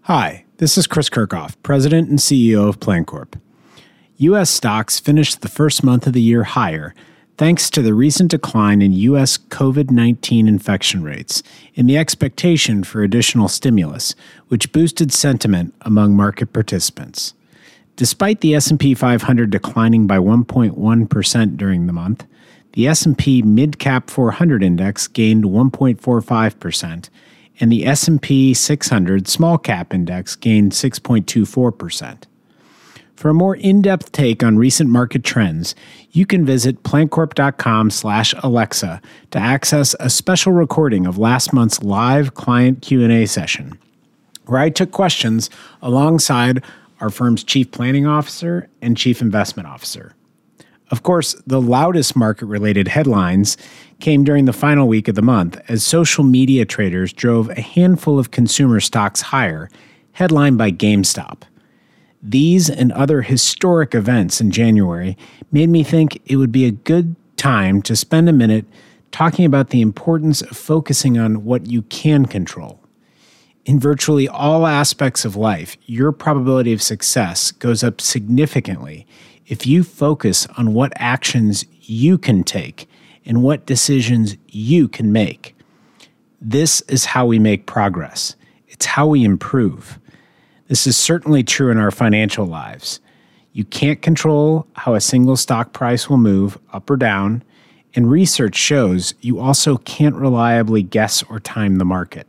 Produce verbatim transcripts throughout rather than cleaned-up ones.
Hi, this is Chris Kirchhoff, President and C E O of Plancorp. U S stocks finished the first month of the year higher thanks to the recent decline in U S COVID nineteen infection rates and the expectation for additional stimulus, which boosted sentiment among market participants. Despite the S and P five hundred declining by one point one percent during the month, the S and P Mid-Cap four hundred Index gained one point four five percent, and the S and P six hundred Small Cap Index gained six point two four percent. For a more in-depth take on recent market trends, you can visit plancorp.com slash Alexa to access a special recording of last month's live client Q and A session, where I took questions alongside our firm's Chief Planning Officer and Chief Investment Officer. Of course, the loudest market-related headlines came during the final week of the month as social media traders drove a handful of consumer stocks higher, headlined by GameStop. These and other historic events in January made me think it would be a good time to spend a minute talking about the importance of focusing on what you can control. In virtually all aspects of life, your probability of success goes up significantly if you focus on what actions you can take and what decisions you can make. This is how we make progress. It's how we improve. This is certainly true in our financial lives. You can't control how a single stock price will move up or down, and research shows you also can't reliably guess or time the market.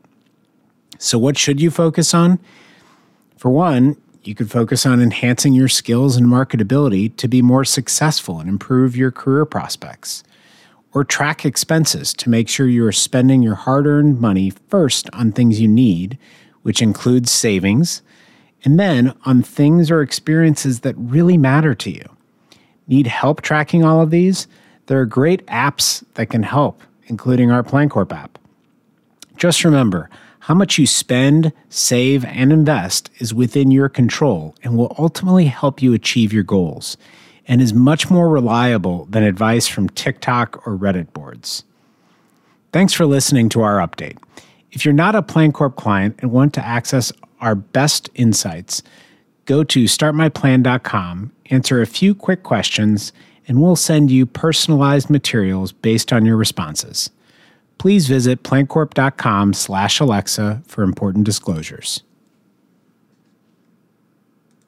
So what should you focus on? For one, you could focus on enhancing your skills and marketability to be more successful and improve your career prospects. Or track expenses to make sure you are spending your hard-earned money first on things you need, which includes savings, and then on things or experiences that really matter to you. Need help tracking all of these? There are great apps that can help, including our Plancorp app. Just remember, how much you spend, save, and invest is within your control and will ultimately help you achieve your goals, and is much more reliable than advice from TikTok or Reddit boards. Thanks for listening to our update. If you're not a Plancorp client and want to access our best insights, go to start my plan dot com, answer a few quick questions, and we'll send you personalized materials based on your responses. Please visit plancorp.com slash Alexa for important disclosures.